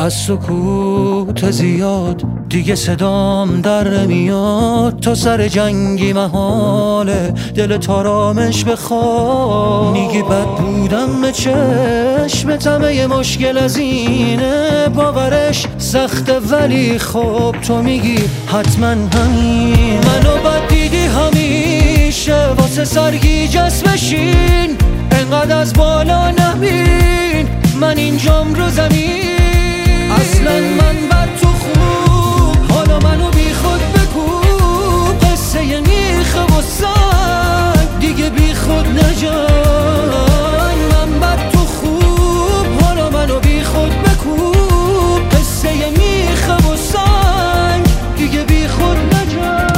از سکوت زیاد دیگه صدام در نمیاد. تا سر جنگی محاله دل آرامش بخواد. میگی بد بودم به چشمت، همه مشکل از اینه. باورش سخته ولی خب تو میگی حتما همین. منو بد دیدی همیشه واسه سرگیجه بشین. انقدر از بالا نبین من اینجام رو زمین. اصلا من بر تو خوب، حالا منو بی خود بکوب. قصه میخه و سنگ دیگه بی خود نجای. من بر تو خوب، حالا منو بی خود بکوب. قصه میخه و سنگ دیگه بی خود نجای.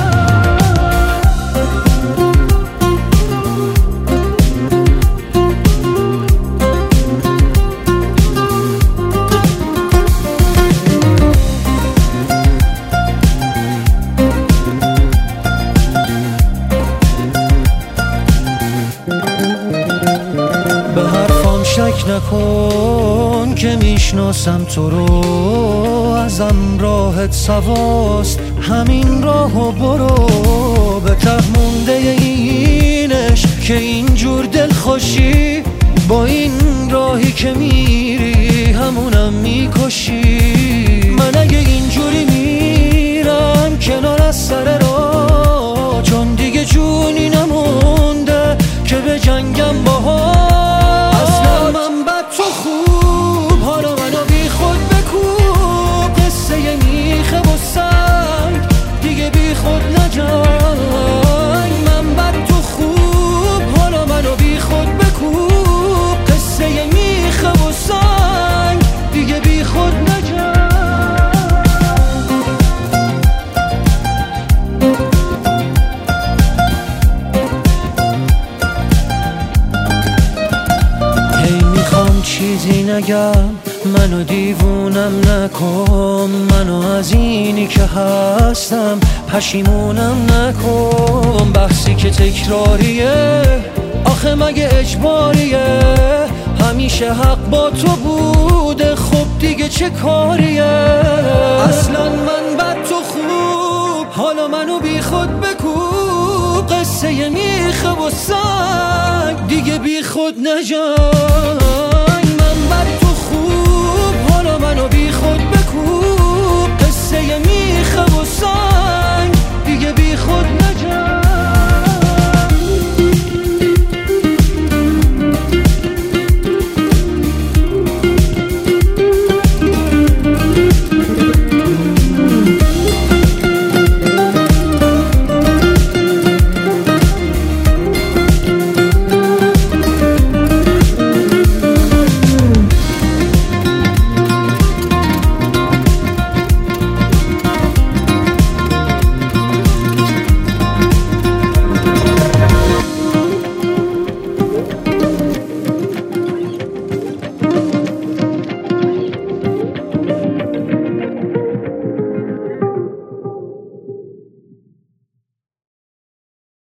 شک نکن که میشناسم تو رو، ازم راحت سواست همین راهو برو. به ته مونده اینش که اینجور دل خوشی، با این راهی که میری همونم میکشی. من اگه اینجوری میرم کنار از سر راه، چون دیگه جونی نمونده که به جنگم باها. من بد تو خوب، حالا منو بی خود بکوب. قصه میخه و سنگ دیگه بی خود نجای. من بد تو خوب، حالا منو بی خود بکوب. قصه میخه و سنگ دیگه بی خود نجای. چیزی نگم منو دیوونم نکن. منو از اینی که هستم پشیمونم نکن. بحثی که تکراریه آخه مگه اجباریه؟ همیشه حق با تو بوده خب دیگه چه کاریه؟ اصلا من بد تو خوب، حالا منو بی خود بکوب. قصه میخه و سنگ دیگه بی خود نجای. من بد تو خوب، حالا منو بی خود بکوب. قصه میخه و سنگ